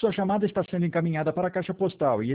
Sua chamada está sendo encaminhada para a caixa postal e